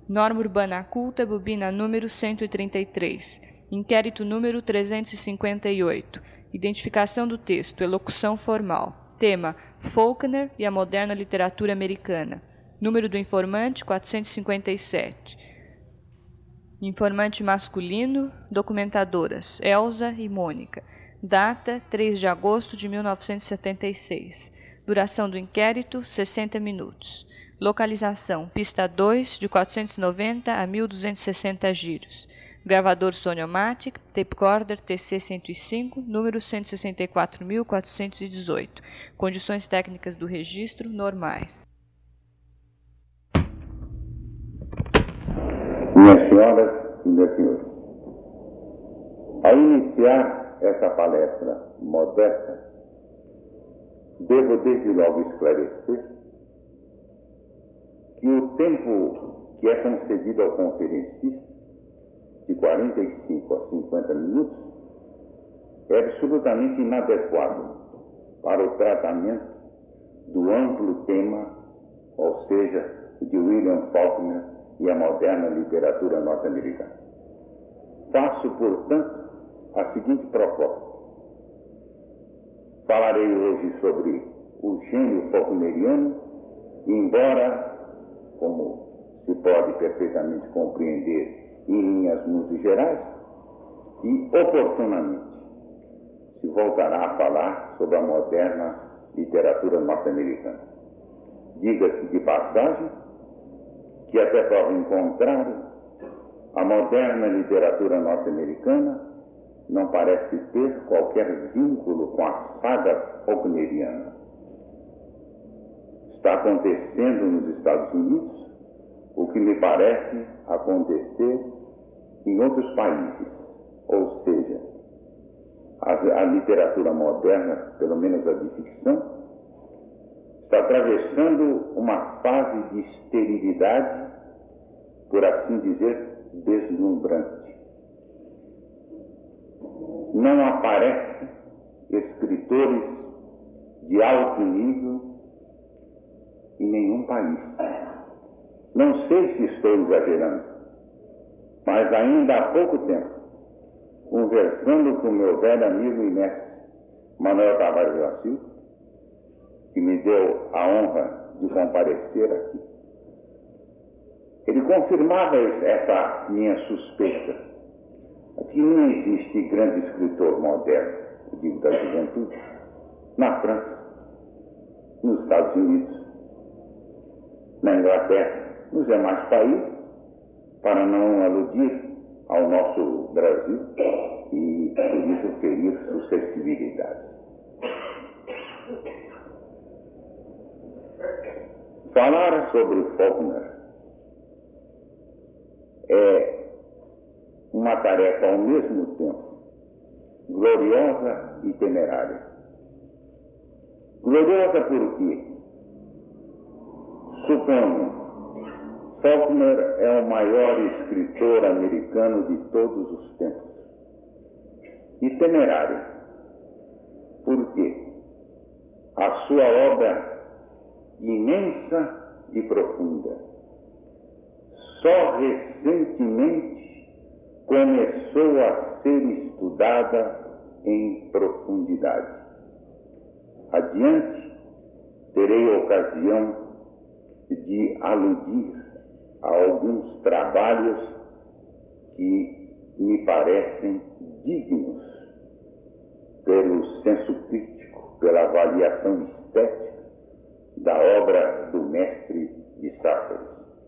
Norma Urbana Culta, bobina número 133. Inquérito número 358. Identificação do texto, elocução formal. Tema, Faulkner e a moderna literatura americana. Número do informante, 457. Informante masculino, documentadoras, Elza e Mônica. Data, 3 de agosto de 1976. Duração do inquérito, 60 minutos. Localização, pista 2, de 490 a 1260 giros. Gravador Soniomatic, Tapecorder TC-105, número 164.418. Condições técnicas do registro normais. Minhas senhoras e meus senhores, ao iniciar essa palestra modesta, devo desde logo esclarecer que o tempo que é concedido ao conferencista, de 45 a 50 minutos, é absolutamente inadequado para o tratamento do amplo tema, ou seja, de William Faulkner e a moderna literatura norte-americana. Faço, portanto, a seguinte proposta. Falarei hoje sobre o gênio faulkneriano, embora, como se pode perfeitamente compreender em linhas muito gerais, e oportunamente se voltará a falar sobre a moderna literatura norte-americana. Diga-se de passagem que, até prova em contrário, a moderna literatura norte-americana não parece ter qualquer vínculo com a saga faulkneriana. Está acontecendo nos Estados Unidos o que me parece acontecer em outros países, ou seja, a literatura moderna, pelo menos a de ficção, está atravessando uma fase de esterilidade, por assim dizer, deslumbrante. Não aparecem escritores de alto nível em nenhum país. Não sei se estou exagerando, mas ainda há pouco tempo, conversando com meu velho amigo e mestre Manuel Tavares da Silva, que me deu a honra de comparecer aqui, ele confirmava essa minha suspeita, que não existe grande escritor moderno, eu digo da juventude, na França, nos Estados Unidos, na Inglaterra, nos demais países, para não aludir ao nosso Brasil e, por isso, ferir suscetibilidades. Falar sobre Faulkner é uma tarefa ao mesmo tempo gloriosa e temerária. Gloriosa porque, suponho, Faulkner é o maior escritor americano de todos os tempos. E temerária porque a sua obra imensa e profunda só recentemente começou a ser estudada em profundidade. Adiante, terei ocasião de aludir a alguns trabalhos que me parecem dignos pelo senso crítico, pela avaliação estética da obra do mestre de Staffelis.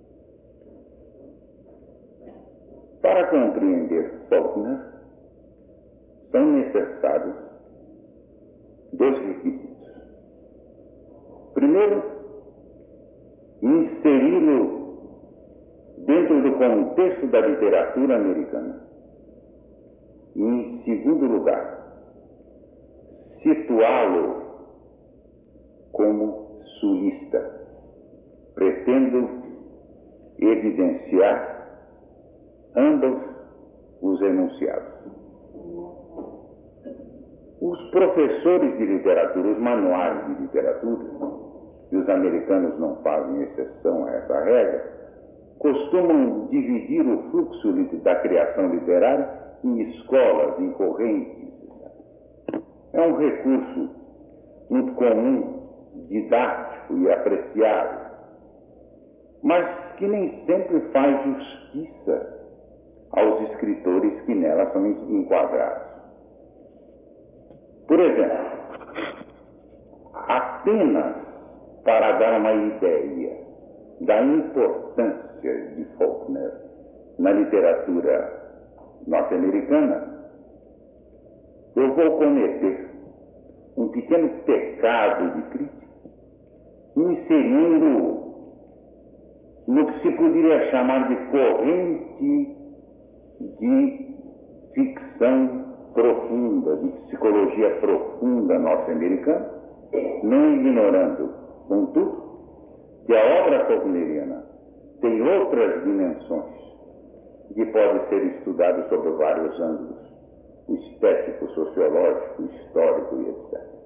Para compreender Faulkner, são necessários dois requisitos. Primeiro, inseri-lo dentro do contexto da literatura americana. E, em segundo lugar, situá-lo como sulista. Pretendo evidenciar ambos os enunciados. Os professores de literatura, os manuais de literatura, e os americanos não fazem exceção a essa regra, costumam dividir o fluxo da criação literária em escolas, em correntes. É um recurso muito comum, didático e apreciado, mas que nem sempre faz justiça aos escritores que nela são enquadrados. Por exemplo, apenas para dar uma ideia da importância de Faulkner na literatura norte-americana, eu vou cometer um pequeno pecado de crítica, inserindo no que se poderia chamar de corrente de ficção profunda, de psicologia profunda norte-americana, não ignorando, contudo, que a obra faulkneriana tem outras dimensões que podem ser estudadas sobre vários ângulos, o estético, sociológico, histórico e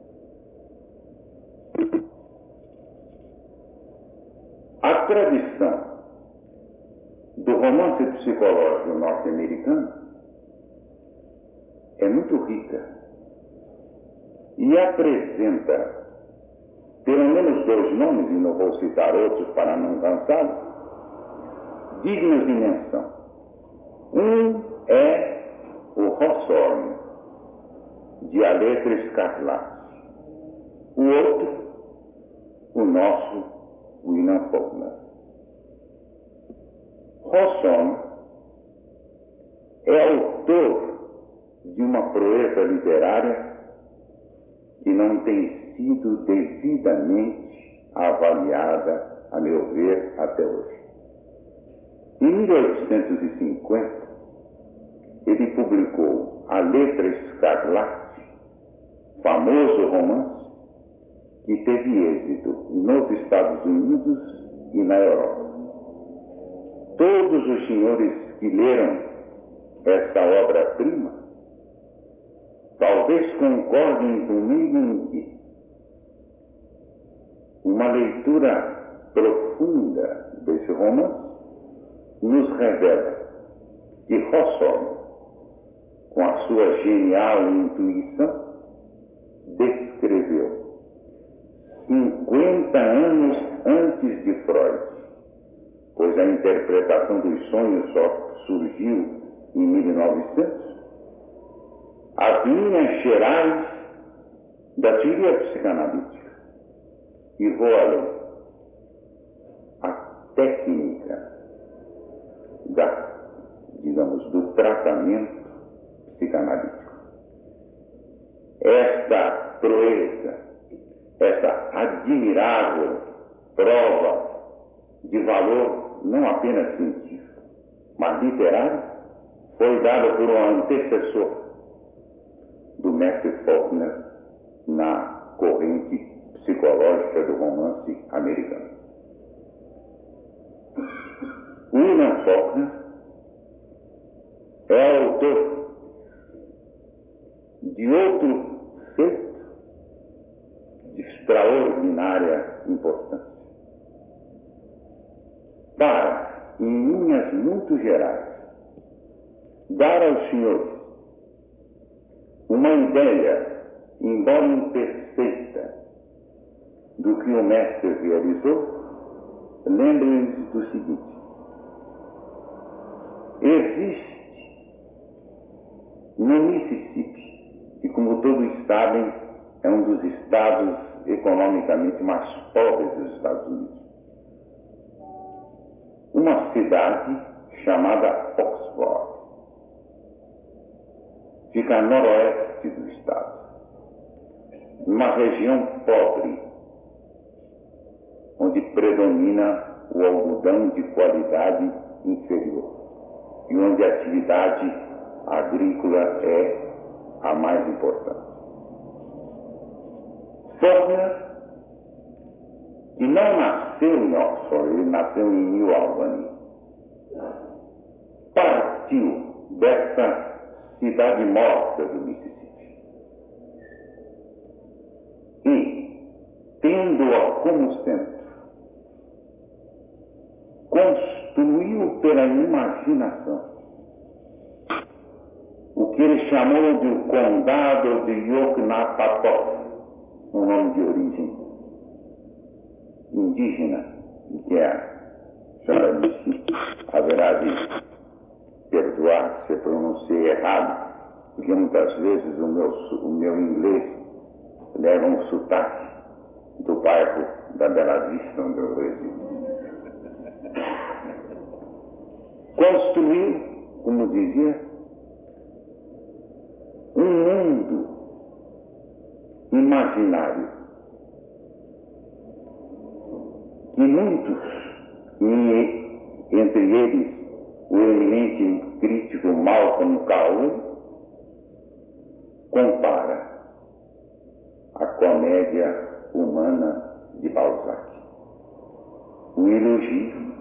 etc. A tradição do romance psicológico norte-americano é muito rica e apresenta pelo menos dois nomes, e não vou citar outros para não cansá-los, dignos de menção. Um é o Hawthorne, de A Letra Escarlate. O outro, o nosso William Faulkner. Hawthorne é autor de uma proeza literária que não tem sido devidamente avaliada, a meu ver, até hoje. Em 1850, ele publicou A Letra Escarlate, famoso romance que teve êxito nos Estados Unidos e na Europa. Todos os senhores que leram essa obra-prima talvez concordem comigo em que uma leitura profunda desse romance nos revela que Hawthorne, com a sua genial intuição, descreveu 50 anos antes de Freud, pois a interpretação dos sonhos só surgiu em 1900, as linhas gerais da teoria psicanalítica. E vou além. A técnica do tratamento psicanalítico. Esta proeza, esta admirável prova de valor não apenas científico, mas literário, foi dada por um antecessor do mestre Faulkner na corrente psicológica do romance americano. William Faulkner é autor de outro feito de extraordinária importância. Para, em linhas muito gerais, dar aos senhores uma ideia, embora imperfeita, do que o mestre realizou, lembrem-se do seguinte: existe no Mississippi, que, como todos sabem, é um dos estados economicamente mais pobres dos Estados Unidos, uma cidade chamada Oxford. Fica a noroeste do estado, numa região pobre, onde predomina o algodão de qualidade inferior e onde a atividade agrícola é a mais importante. Faulkner, que não nasceu em Oxford, ele nasceu em New Albany, partiu dessa cidade morta do Mississippi e, tendo-a como centro, construiu construiu pela imaginação o que ele chamou de o Condado de Yoknapatawpha, um nome de origem indígena, que a senhora Lucy haverá de perdoar se eu pronunciei errado, porque muitas vezes o meu inglês leva um sotaque do bairro da Bela Vista, onde eu resido. Construiu, como dizia, um mundo imaginário que muitos, e entre eles o eminente crítico Malcolm Cowley, compara a comédia humana de Balzac. O elogio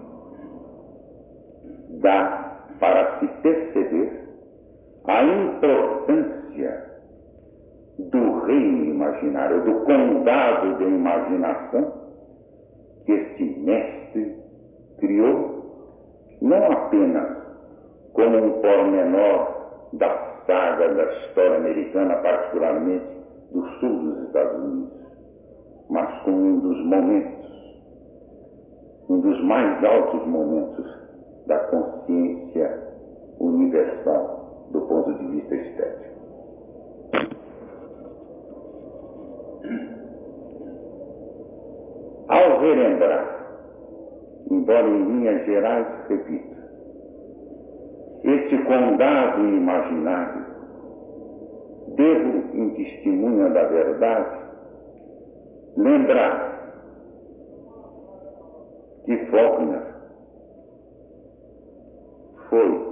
dá para se perceber a importância do reino imaginário, do condado de imaginação que este mestre criou, não apenas como um pormenor da saga da história americana, particularmente do sul dos Estados Unidos, mas como um dos momentos, um dos mais altos momentos da consciência universal do ponto de vista estético. Ao relembrar, embora em linhas gerais, repito, este condado imaginário, devo, em testemunha da verdade, lembrar que Faulkner foi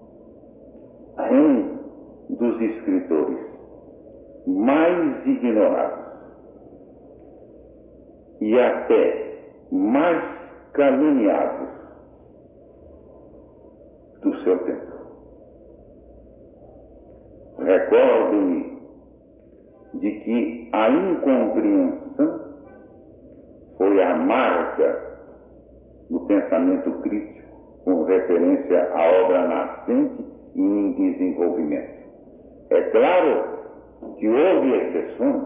um dos escritores mais ignorados e até mais caluniados do seu tempo. Recordo-me de que a incompreensão foi a marca do pensamento crítico com referência à obra nascente e em desenvolvimento. É claro que houve exceções.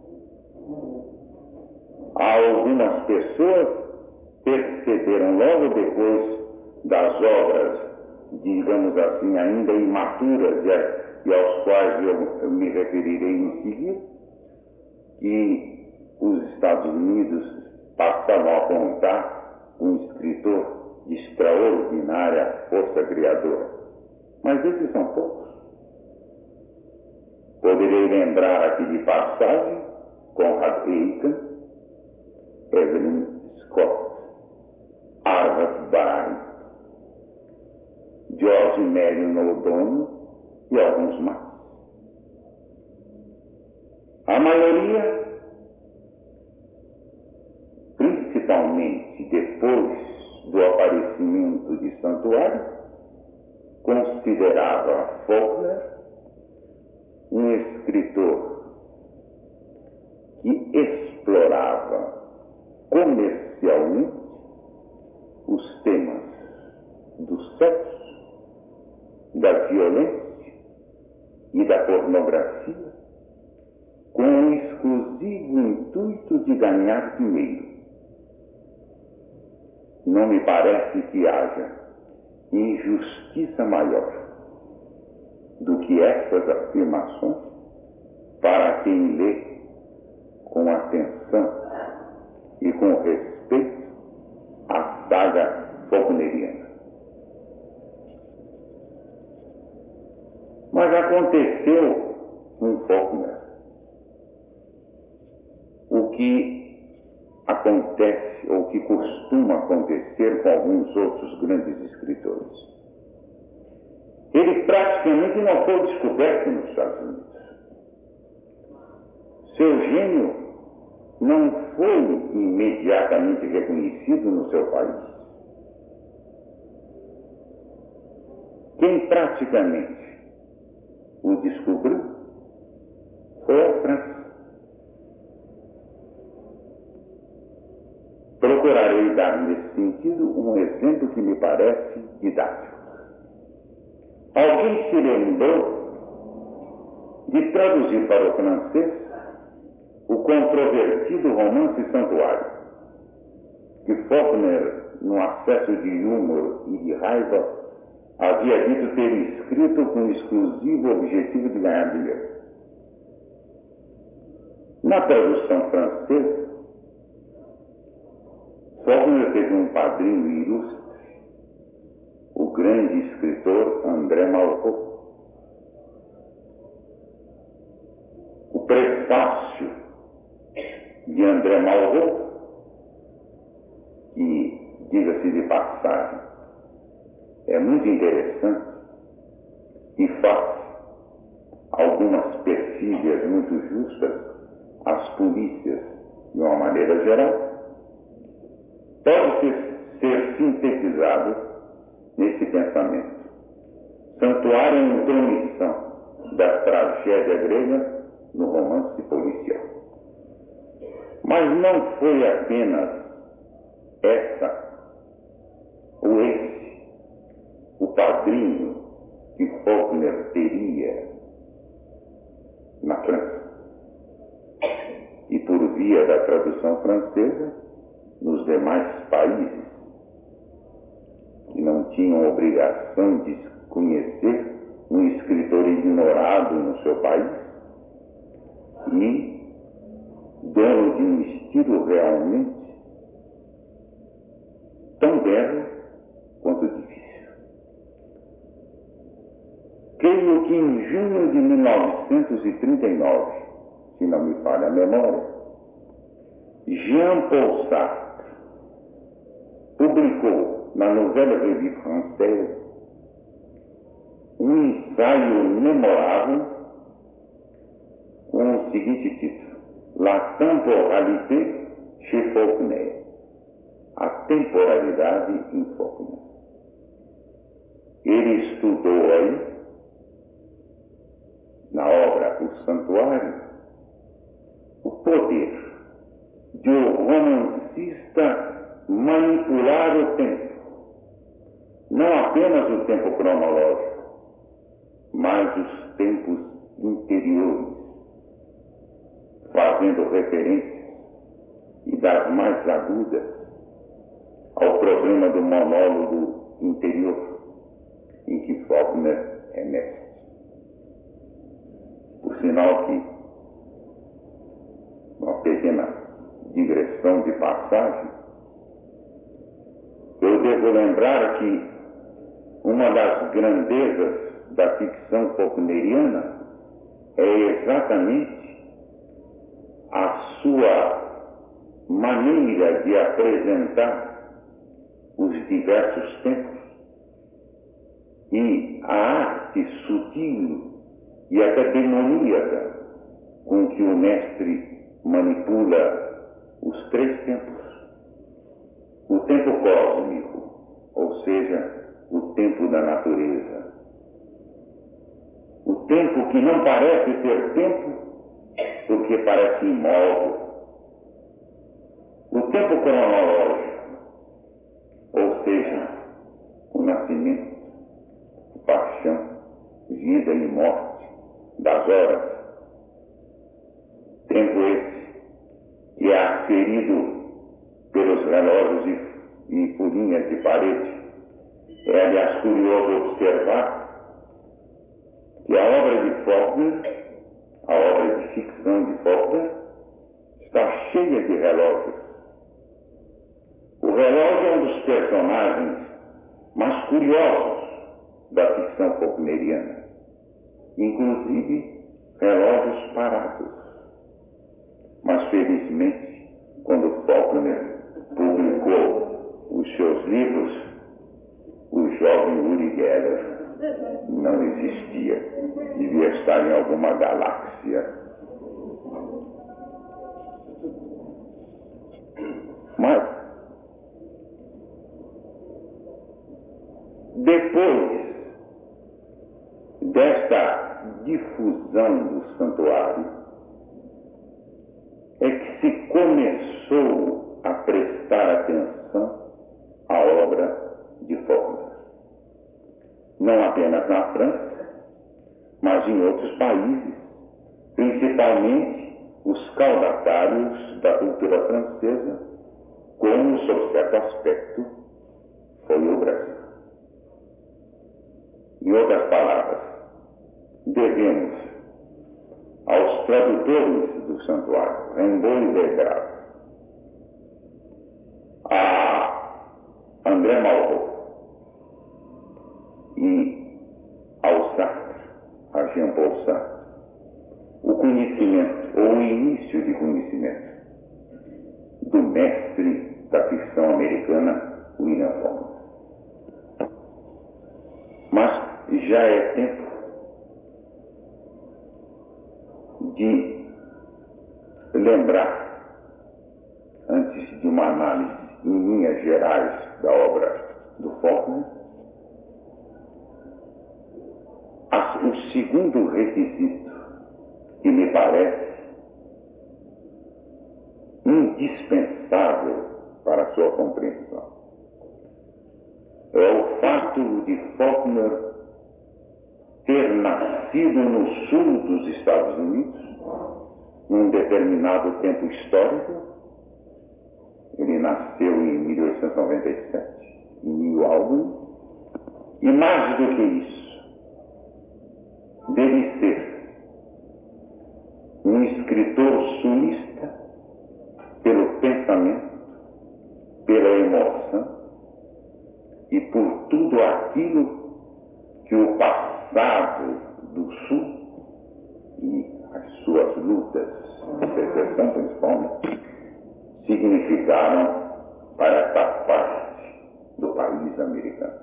Algumas pessoas perceberam logo depois das obras, digamos assim, ainda imaturas e aos quais eu me referirei em seguida, que os Estados Unidos passavam a contar um escritor de extraordinária força criadora. Mas esses são poucos. Poderei lembrar aqui de passagem Conrad Aiken, Evelyn Scott, Arthur Bryant, George Marion O'Donnell e alguns mais. A maioria, principalmente depois do aparecimento de Santuário, considerava Faulkner um escritor que explorava comercialmente os temas do sexo, da violência e da pornografia com o exclusivo intuito de ganhar dinheiro. Não me parece que haja injustiça maior do que essas afirmações para quem lê com atenção e com respeito a saga faulkneriana. Mas aconteceu com Faulkner o que acontece ou que costuma acontecer com alguns outros grandes escritores. Ele praticamente não foi descoberto nos Estados Unidos. Seu gênio não foi imediatamente reconhecido no seu país. Quem praticamente o descobriu foi a França. Procurarei dar nesse sentido um um exemplo que me parece didático. Alguém se lembrou de traduzir para o francês o controvertido romance Santuário, que Faulkner, num acesso de humor e de raiva, havia dito ter escrito com o exclusivo objetivo de ganhar dinheiro. Na tradução francesa, Faulkner teve um padrinho ilustre, o grande escritor André Malraux. O prefácio de André Malraux, que, diga-se de passagem, é muito interessante e faz algumas perfídias muito justas às polícias de uma maneira geral, pode ser sintetizado nesse pensamento. Santuário é a intromissão da tragédia grega no romance policial. Mas não foi apenas essa ou esse o padrinho que Faulkner teria na França. E por via da tradução francesa, nos demais países que não tinham obrigação de conhecer um escritor ignorado no seu país e dono de um estilo realmente tão belo quanto difícil. Creio que em junho de 1939, se não me falha a memória, Jean-Paul Sartre publicou na Nouvelle Revue Française um ensaio memorável com o seguinte título: La temporalité chez Faulkner. A temporalidade em Faulkner. Ele estudou aí, na obra O Santuário, o poder de o romancista manipular o tempo. Não apenas o tempo cronológico, mas os tempos interiores, fazendo referências, e das mais agudas, ao problema do monólogo interior, em que Faulkner é mestre. Por sinal que, uma pequena digressão de passagem, eu devo lembrar que uma das grandezas da ficção faulkneriana é exatamente a sua maneira de apresentar os diversos tempos e a arte sutil e até demoníaca com que o mestre manipula os três tempos. O tempo cósmico, ou seja, o tempo da natureza. O tempo que não parece ser tempo, porque parece imóvel. O tempo cronológico, ou seja, o nascimento, paixão, vida e morte das horas. Tempo esse que é aferido pelos relógios e folhinhas de parede. É, aliás, curioso observar que a obra de Faulkner, a obra de ficção de Faulkner, está cheia de relógios. O relógio é um dos personagens mais curiosos da ficção faulkneriana, inclusive relógios parados. Mas, felizmente, quando Faulkner publicou os seus livros, o jovem Uri Geller não existia, devia estar em alguma galáxia. Mas, depois desta difusão do santuário, é que se começou a prestar atenção à obra obra de Faulkner. Não apenas na França, mas em outros países, principalmente os caudatários da cultura francesa, como, sob certo aspecto, foi o Brasil. Em outras palavras, devemos aos tradutores do santuário, Rimbaud e Vergara, a André Malraux e ao Sartre, a Jean-Paul Sartre, o conhecimento, ou o início de conhecimento, do mestre da ficção americana, William Faulkner. Mas já é tempo de lembrar, antes de uma análise em linhas gerais da obra do Faulkner, o segundo requisito que me parece indispensável para a sua compreensão. É o fato de Faulkner ter nascido no sul dos Estados Unidos, num determinado tempo histórico. Ele nasceu em 1897, em New Albany, e mais do que isso, dele ser um escritor sulista pelo pensamento, pela emoção e por tudo aquilo que o passado do Sul e as suas lutas de secessão, principalmente, significaram para esta parte do país americano.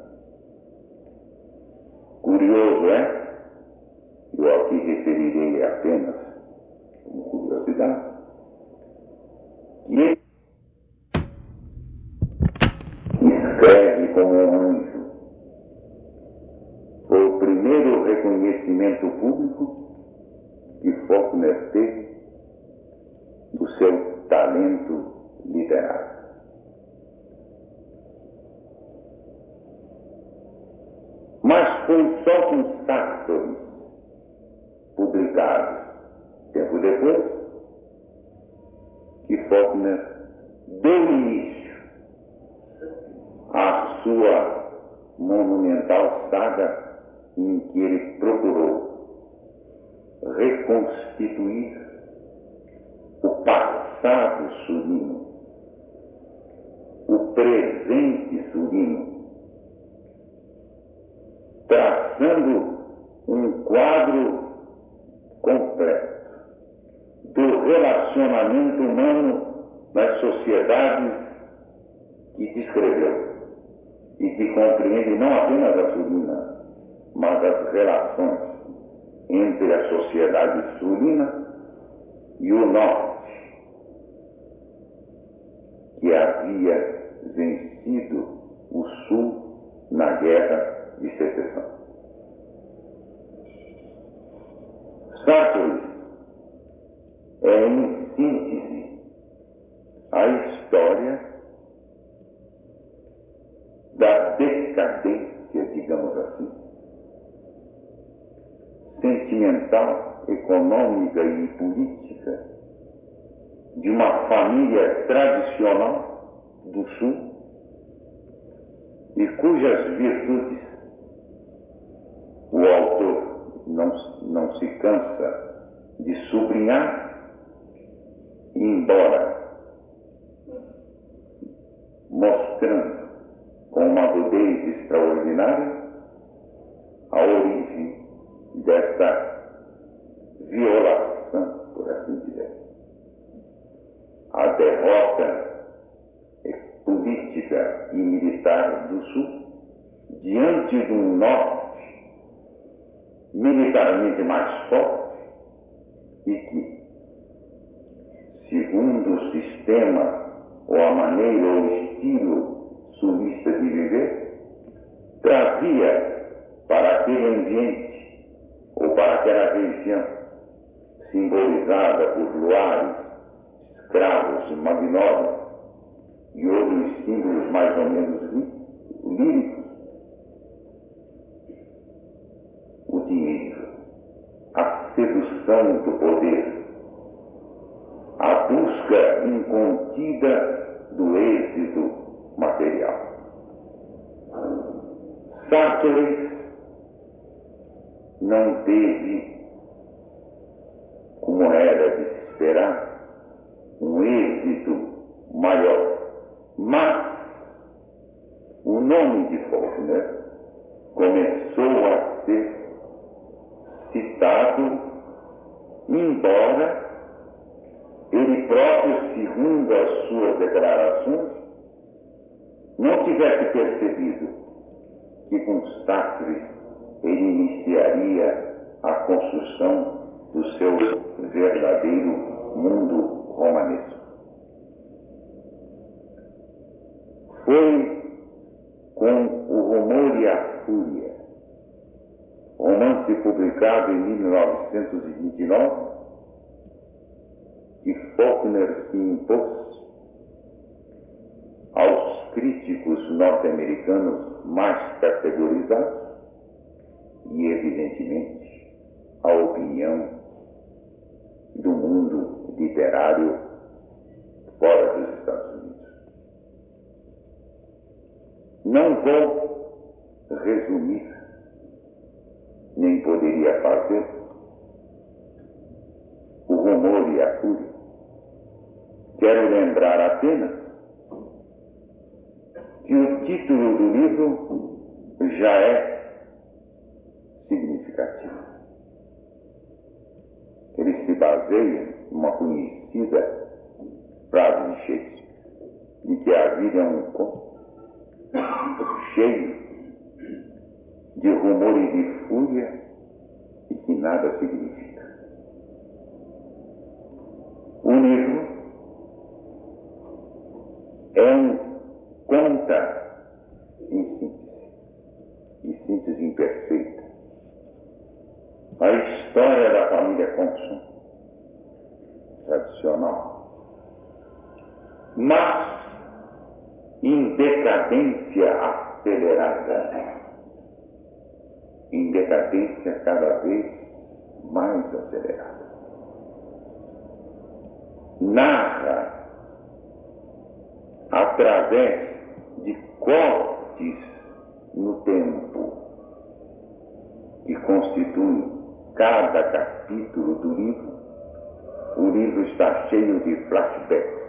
Curioso é, eu aqui referirei apenas como curiosidade, que ele escreve como um anjo. Foi o primeiro reconhecimento público que Faulkner teve do seu talento literário. Mas foi só com Sartori, publicados tempo depois, que Faulkner deu início à sua monumental saga em que ele procurou reconstituir o passado sulino, o presente sulino, traçando um quadro completo do relacionamento humano nas sociedades que descreveu e que compreende não apenas a sulina, mas as relações entre a sociedade sulina e o norte, que havia vencido o sul na guerra de secessão. Sartori é, em síntese, a história da decadência, digamos assim, sentimental, econômica e política de uma família tradicional do Sul e cujas virtudes o autor não se cansa de sublinhar, embora mostrando com uma agudez extraordinária a origem desta violação, por assim dizer. A derrota política e militar do Sul diante de um Norte militarmente mais forte e que, segundo o sistema ou a maneira ou o estilo sulista de viver, trazia para aquele ambiente ou para aquela região simbolizada por luares, escravos, magnólias e outros símbolos mais ou menos vivos, ambição do poder, a busca incontida do êxito material. Sartre não teve, como era de se esperar, um êxito maior, mas o nome de Faulkner começou a ser citado, embora ele próprio, segundo as suas declarações, não tivesse percebido que com Sartre ele iniciaria a construção do seu verdadeiro mundo romanesco. Foi com O Rumor e a Fúria, romance publicado em 1929, que Faulkner se impôs aos críticos norte-americanos mais categorizados e, evidentemente, à opinião do mundo literário fora dos Estados Unidos. Não vou resumir, nem poderia fazer, O Rumor e a Fúria. Quero lembrar apenas que o título do livro já é significativo. Ele se baseia em uma conhecida frase de Shakespeare, de que a vida é um conto cheio de rumor e de fúria e que nada significa. O livro é um conta em síntese, e síntese imperfeita, a história da família Compson, tradicional, mas em decadência acelerada, em decadência cada vez mais acelerada. Narra através de cortes no tempo que constituem cada capítulo do livro. O livro está cheio de flashbacks.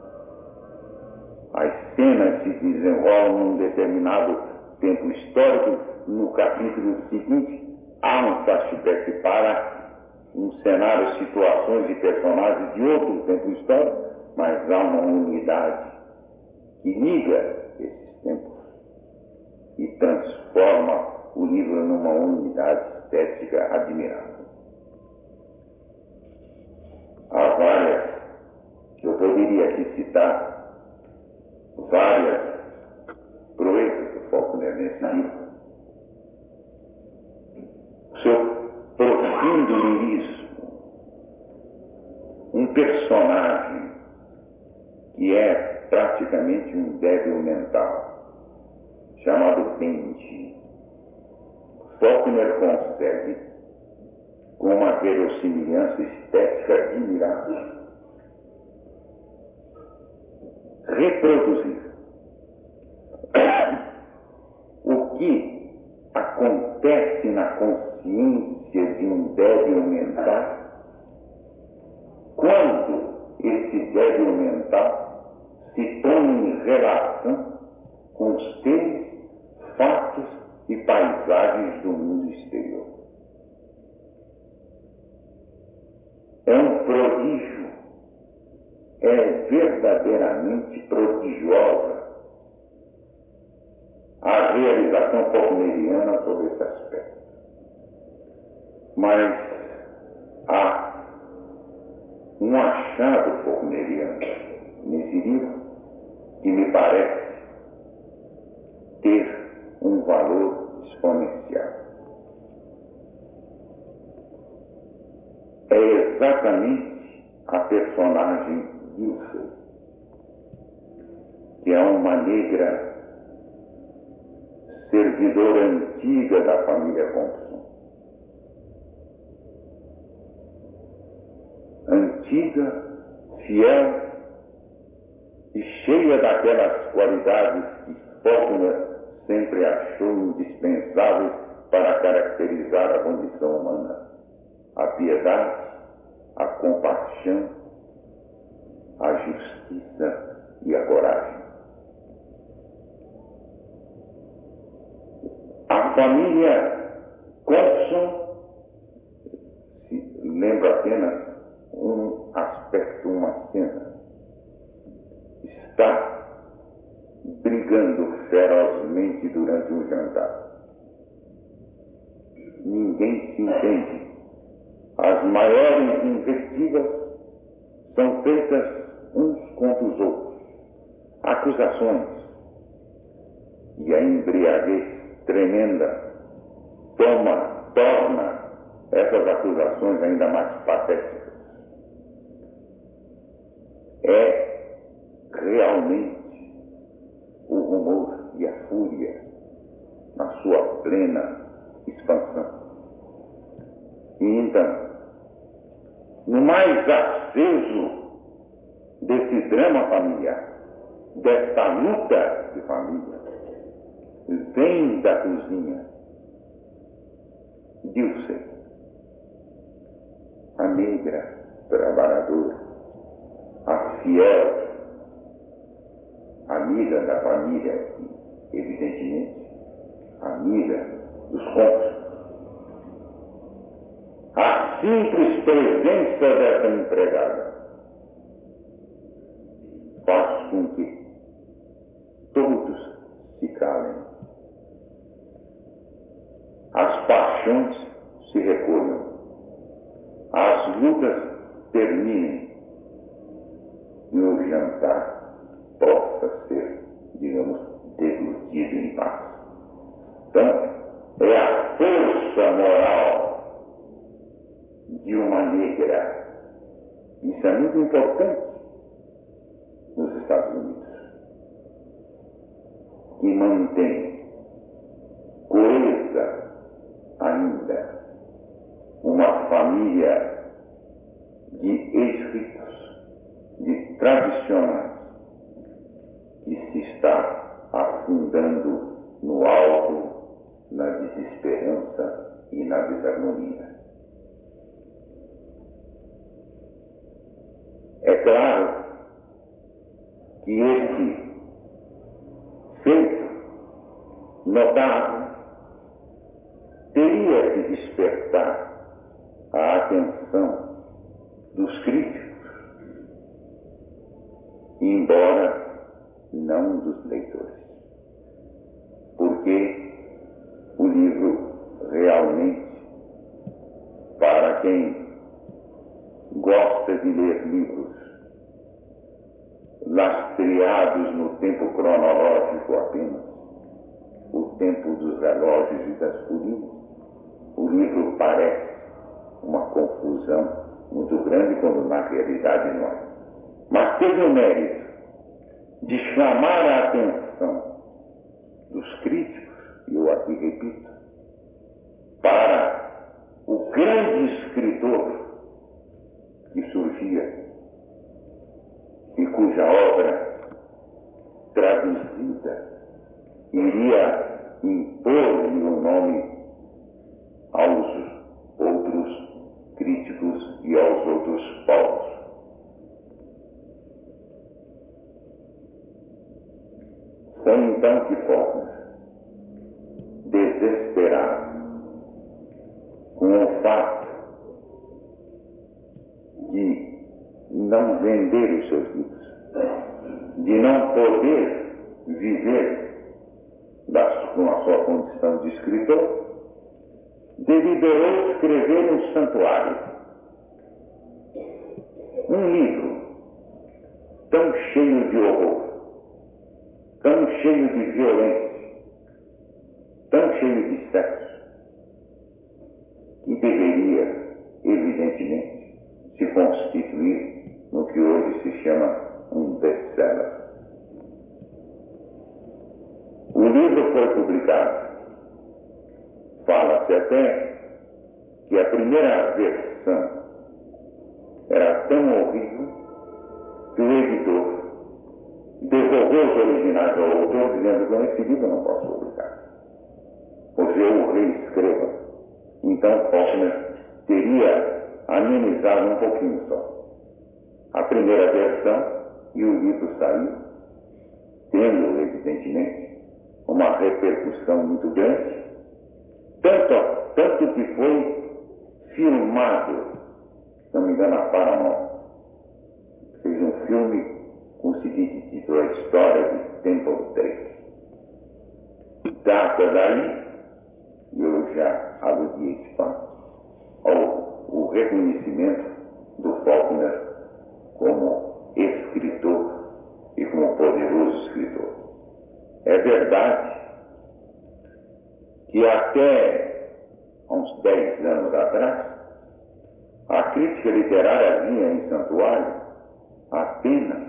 As cenas se desenrolam num determinado tempo histórico. No capítulo seguinte, há um flashback para um cenário, situações e personagens de outro tempo histórico, mas há uma unidade que liga esses tempos e transforma o livro numa unidade estética admirável. Há várias, eu poderia aqui citar várias proezas do Faulkner nesse livro. O seu profundo lirismo, um personagem que é praticamente um débil mental, chamado Benji. Faulkner consegue, com uma verossimilhança estética admirável, reproduzir o que acontece na consciência de um débil mental quando esse débil mental se põe em relação com seres, fatos e paisagens do mundo exterior. É um prodígio, é verdadeiramente prodigiosa a realização faulkneriana sobre esse aspecto. Mas há um achado faulkneriano nesse livro que me parece ter um valor exponencial. É exatamente a personagem Gilsey, que é uma negra servidora antiga da família Compson. antiga, fiel e cheia daquelas qualidades que Faulkner sempre achou indispensáveis para caracterizar a condição humana: a piedade, a compaixão, a justiça e a coragem. A família Compson, se lembra apenas um aspecto, uma cena, está brigando ferozmente durante o jantar. Ninguém se entende. As maiores invectivas são feitas uns contra os outros. Acusações. E a embriaguez tremenda torna essas acusações ainda mais patéticas. É realmente o rumor e a fúria na sua plena expansão. E então, no mais aceso desse drama familiar, desta luta de família, vem da cozinha Dilce, a negra trabalhadora, a fiel amiga da família, evidentemente, amiga dos cônjuges. A simples presença dessa empregada faz com que todos se calem. As paixões se recolham. As lutas terminem e o jantar possa ser, digamos, deglutido em paz. Então, é a força moral de uma negra. Isso é muito importante nos Estados Unidos, que mantém coesa ainda uma família de ex-ricos, de tradicionais, que se está afundando no alto, na desesperança e na desarmonia. É claro que este feito notável teria que despertar a atenção dos críticos, embora não dos leitores, porque o livro realmente, para quem gosta de ler livros lastreados no tempo cronológico apenas, o tempo dos relógios e das colinas, o livro parece uma confusão muito grande, quando na realidade não é. Mas teve o mérito de chamar a atenção dos críticos, e eu aqui repito, para o grande escritor que surgia e cuja obra traduzida iria impor-lhe o nome aos outros críticos e aos outros povos. Foi então que Faulkner, desesperado com o fato de não vender os seus livros, de não poder viver com a sua condição de escritor, deliberou escrever um santuário, um livro tão cheio de horror, tão cheio de violência, tão cheio de sexo, que deveria, evidentemente, se constituir no que hoje se chama um best-seller. O livro foi publicado. Fala-se até que a primeira versão era tão horrível que o editor devolveu os originais ao autor, dizendo que esse livro eu não posso publicar. Pois eu o reescreva. Então Faulkner teria amenizado um pouquinho só a primeira versão, e o livro saiu, tendo, evidentemente, uma repercussão muito grande, tanto que foi filmado, se não me engano, a Paramount fez um filme com o seguinte título: A História de Temple Drake. Data daí, eu já aludi a esse fato, ao reconhecimento do Faulkner como escritor e como poderoso escritor. É verdade que até uns 10 anos atrás, a crítica literária via em Santuário apenas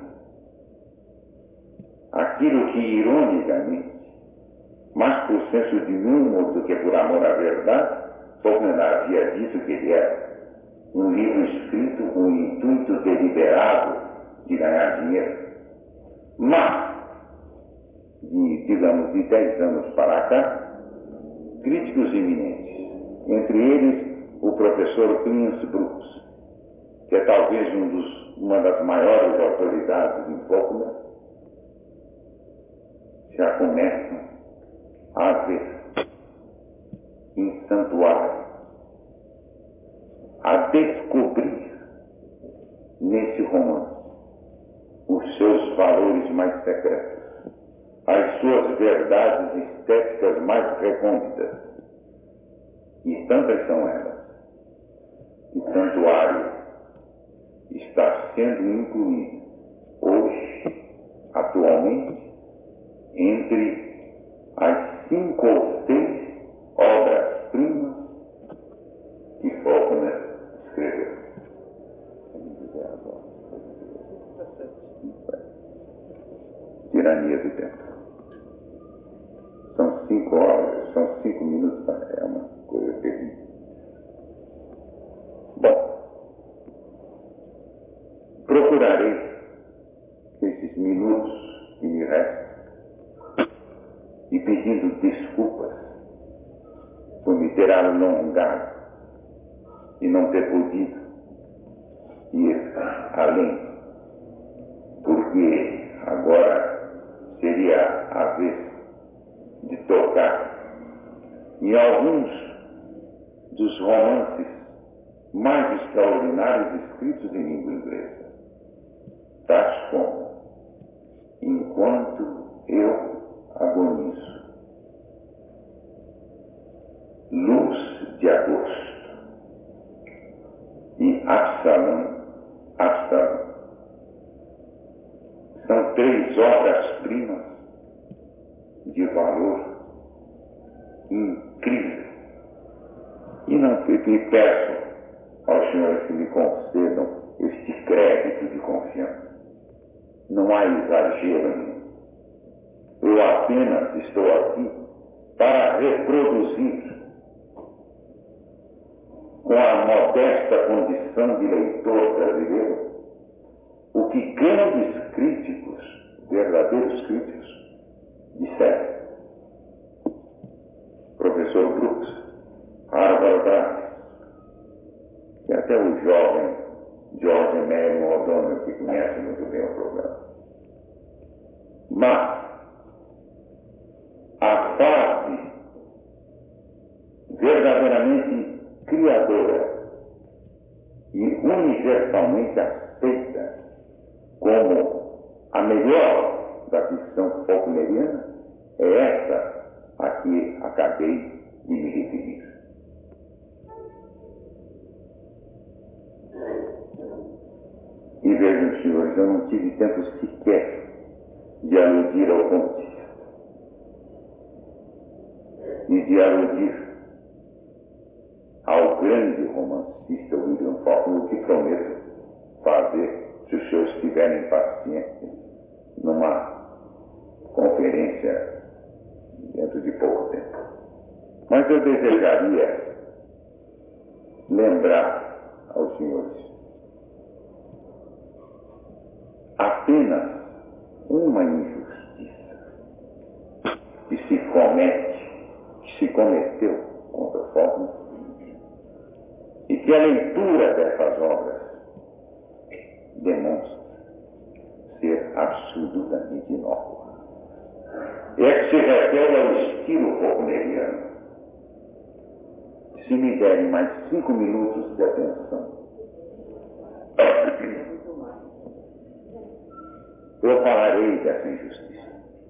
aquilo que, ironicamente, mais por senso de humor do que por amor à verdade, Faulkner havia dito que ele era um livro escrito com o intuito deliberado de ganhar dinheiro. Mas, digamos, de 10 anos para cá, críticos eminentes, entre eles o professor Clarence Brooks, que é talvez uma das maiores autoridades em Faulkner, já começam a ver em Santuário, a descobrir nesse romance os seus valores mais secretos, as suas verdades estéticas mais recônditas. E tantas são elas. E Santuário está sendo incluído hoje, atualmente, entre as 5 ou 6 obras-primas que Faulkner escreveu. Tirania do Tempo. São 5 horas, são 5 minutos, é uma coisa terrível. Bom, procurarei esses minutos que me restam, e pedindo desculpas por me ter alongado e não ter podido ir além, porque agora seria a vez de tocar em alguns dos romances mais extraordinários escritos em língua inglesa, tais como Enquanto Eu Agonizo, Luz de Agosto e Absalão. São 3 obras-primas de valor incrível. E não me peço aos senhores que me concedam este crédito de confiança. Não há exagero nenhum. Eu apenas estou aqui para reproduzir, com a modesta condição de leitor brasileiro, o que grandes críticos, verdadeiros críticos, disseram. Professor Brooks, Harvard Brás, e até o jovem George Merriam O'Donnell, que conhece muito bem o problema. Mas a fase verdadeiramente criadora e universalmente aceita como a melhor da ficção faulkneriana é essa a que acabei de me referir. E vejam, senhores, eu não tive tempo sequer de aludir ao contista e de aludir ao grande romancista William Faulkner, o que prometo fazer, se os senhores tiverem paciência, numa conferência dentro de pouco tempo. Mas eu desejaria lembrar aos senhores apenas uma injustiça que se comete, que se cometeu contra Faulkner, e que a leitura dessas obras demonstra ser absolutamente inócua. É que se refere ao estilo faulkneriano. Se me derem mais 5 minutos de atenção, eu falarei dessa injustiça.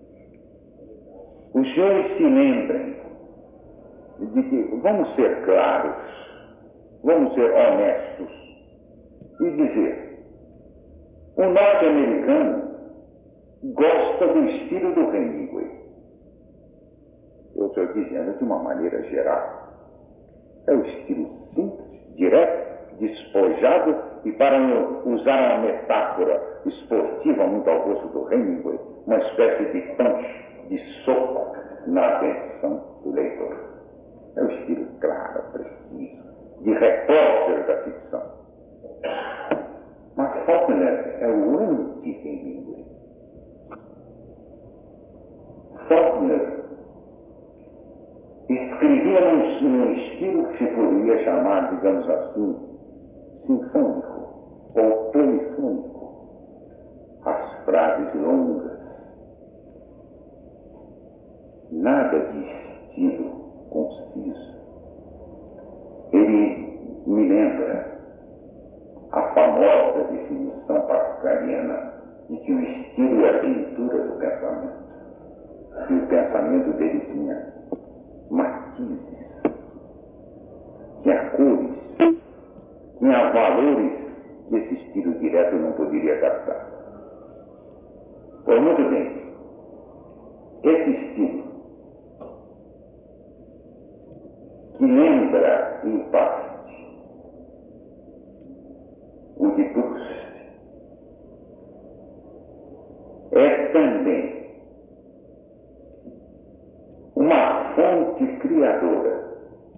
Os senhores se lembrem de que vamos ser claros, vamos ser honestos e dizer: o norte-americano gosta do estilo do Hemingway. Eu estou dizendo de uma maneira geral. É o estilo simples, direto, despojado e, para usar uma metáfora esportiva muito ao gosto do Hemingway, uma espécie de punch, de soco na atenção do leitor. É o estilo claro, preciso, de repórter da ficção. Mas Faulkner é o anti-Hemingway. Faulkner escrevia num estilo que se poderia chamar, digamos assim, sinfônico ou polifônico. As frases longas. Nada de estilo conciso. Ele me lembra a famosa definição pascaliana de que o estilo é a pintura do pensamento. E o pensamento dele tinha matizes, tinha cores, tinha valores que esse estilo direto não poderia captar. Pois muito bem, esse estilo, que lembra em parte o de Proust, é também uma fonte criadora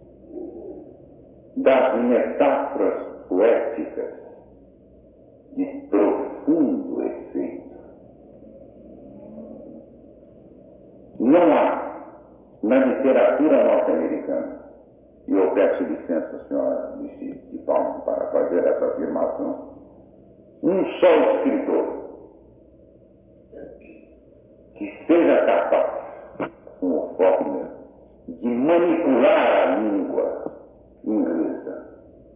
das metáforas poéticas de profundo efeito. Não há na literatura norte-americana, e eu peço licença, senhora de Palma, para fazer essa afirmação, um só escritor que seja capaz, como o Faulkner, de manipular a língua inglesa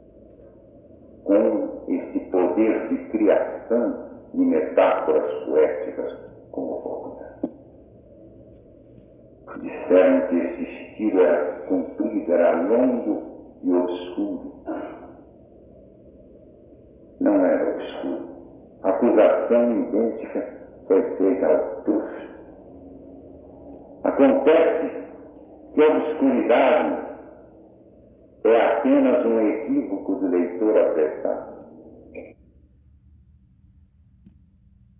com este poder de criação de metáforas poéticas como o Faulkner. Disseram que esse estilo era comprido, era longo e obscuro. Não era obscuro. A acusação idêntica foi feita ao Proust. Acontece que a obscuridade é apenas um equívoco do leitor apressado.